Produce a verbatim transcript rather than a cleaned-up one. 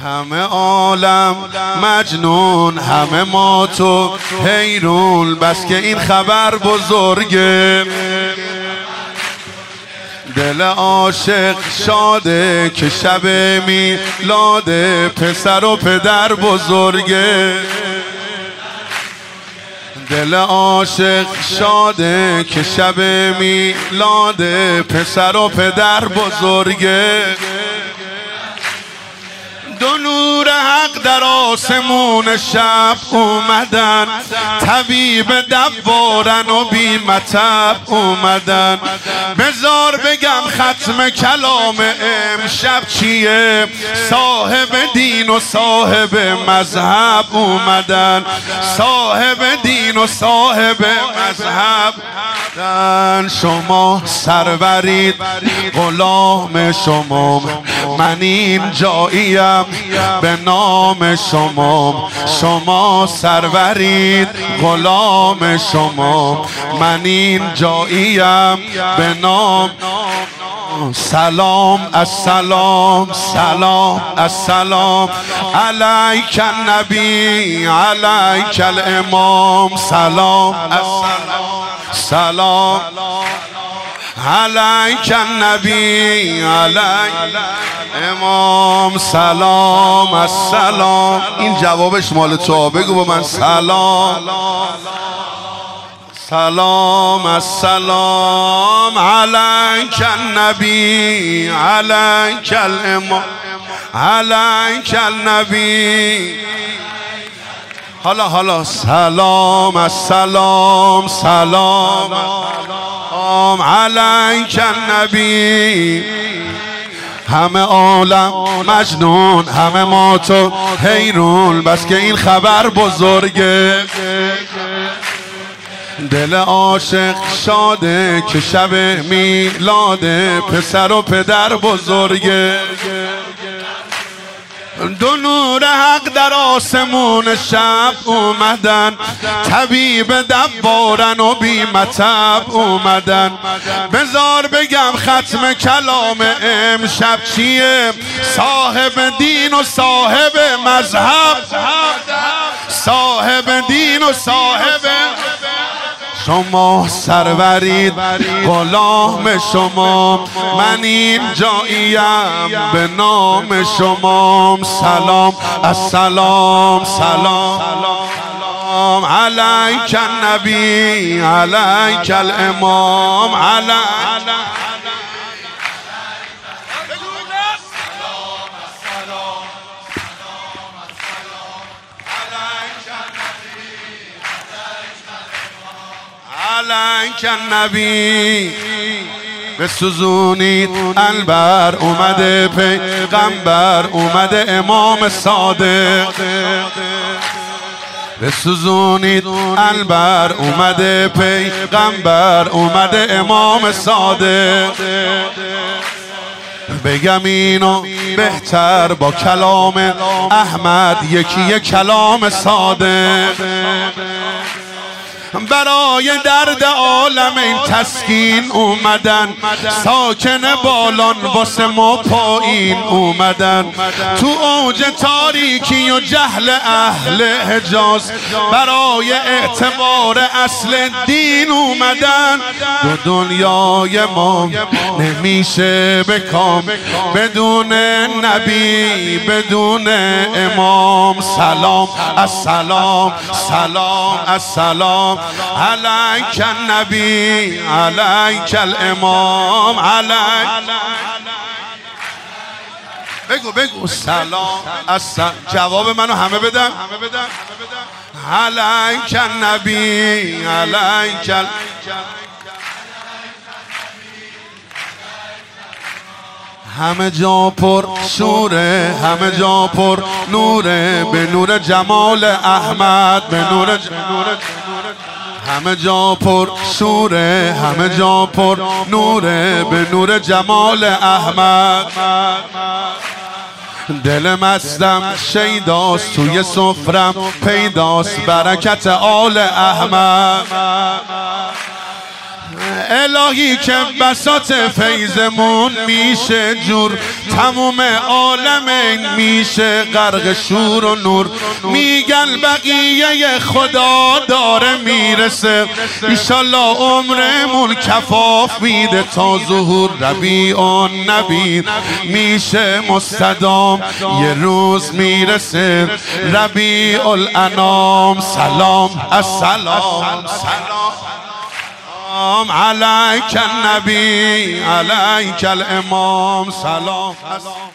همه عالم مجنون، همه ما تو حیرون، بس که این خبر بزرگه. دل عاشق شاده که شب میلاد پسر و پدر بزرگه. دل عاشق شاده که شب میلاد پسر و پدر بزرگه. دو نور حق در آسمون شب اومدن، طبیب دبارن و بی مطب اومدن. بذار بگم ختم کلام امشب چیه، صاحب دین و صاحب مذهب اومدن. صاحب دین و صاحب مذهب اومدن. شما سرورید غلام شما، من این جاییم به نام شما. شما سرورید غلام شما، من این جاییم به نام. سلام السلام سلام السلام علیک النبی علیک الامام. سلام السلام سلام علیک النبی علیک امام. سلام السلام. این جوابش مال تو، بگو با من سلام. سلام السلام علیک النبی علیک الامام علیک النبی. حالا حالا سلام السلام سلام علیک النبی. همه عالم مجنون، همه ما تو حیرون، بس که این خبر بزرگه. دل عاشق شاده که شب میلاد پسر و پدر بزرگه. دو نور حق در آسمون شب اومدن، طبیب دبارن و بی مطب اومدن. بذار بگم ختم کلام امشب چیه، صاحب دین و صاحب مذهب. صاحب دین و صاحب شما سرورید غلام شما، من این جاییم به نام شما. سلام السلام سلام علیک النبی علیک الامام علیک. علیک النبی. بسوزونید البر اومده پیغمبر، اومده امام صادق. بسوزونید البر اومده پیغمبر، اومده امام صادق. بگم اینو بهتر با کلام احمد، یکی کلام صادق. برای درد عالم این تسکین اومدن، ساکن بالان واسه ما پایین اومدن. تو اوج تاریکی و جهل اهل حجاز، برای اعتبار اصل دین اومدن. دو دنیای ما نمیشه بکام بدون نبی بدون امام. سلام السلام سلام السلام علیک النبی علیک الامام علیک. بگو بگو سلام السلام. جواب منو همه بدن. علیک النبی علیک ال... همه جا پر شوره، همه جا پر نوره، به نور جمال احمد، به نور جمال. همه جا پر شوره، همه جا پر نوره، به نور جمال احمد. دل مستم شیداست، توی سفرم پیداست برکت آل احمد. الهی که بساط فیضمون میشه جور، تموم عالم میشه غرق شور و نور. میگن بقیه خدا داره میرسه، ایشالله عمرمون کفاف میده تا ظهور. ربیع النبی میشه مستدام، یه روز میرسه ربیع الانام. سلام السلام سلام علیک النبی علیک الامام. سلام